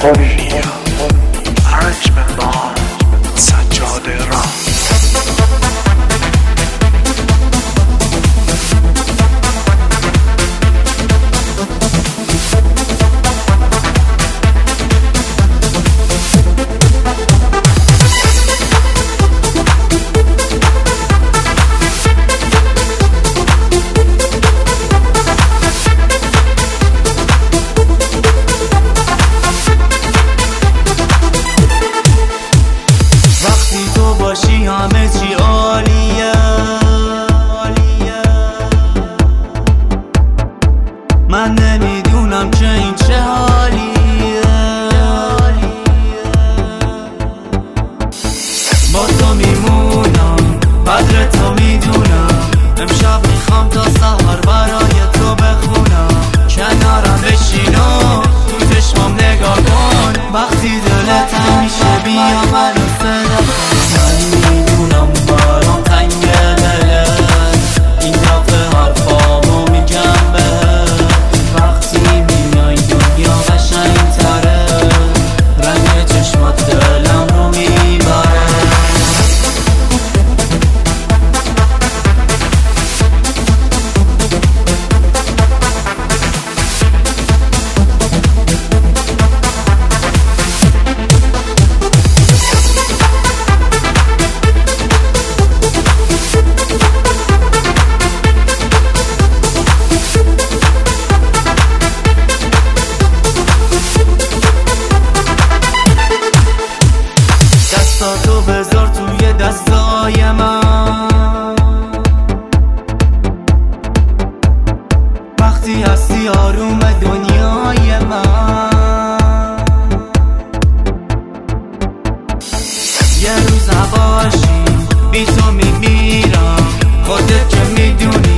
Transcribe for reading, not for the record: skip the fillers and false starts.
ارنجمنت سجاده را همه چی عالیه من نمیدونم که این چه حالیه با تو میمونم قدر تو میدونم امشب میخوام تا سحر برای تو بخونم کنارم بشین و تو چشمام نگاه کن وقتی دلت میشه بیا منو صدا کن دستاتو بذار توی دستای من وقتی هستی آروم دنیای من یه روز هواشی بی تو میمیرم خودت که میدونی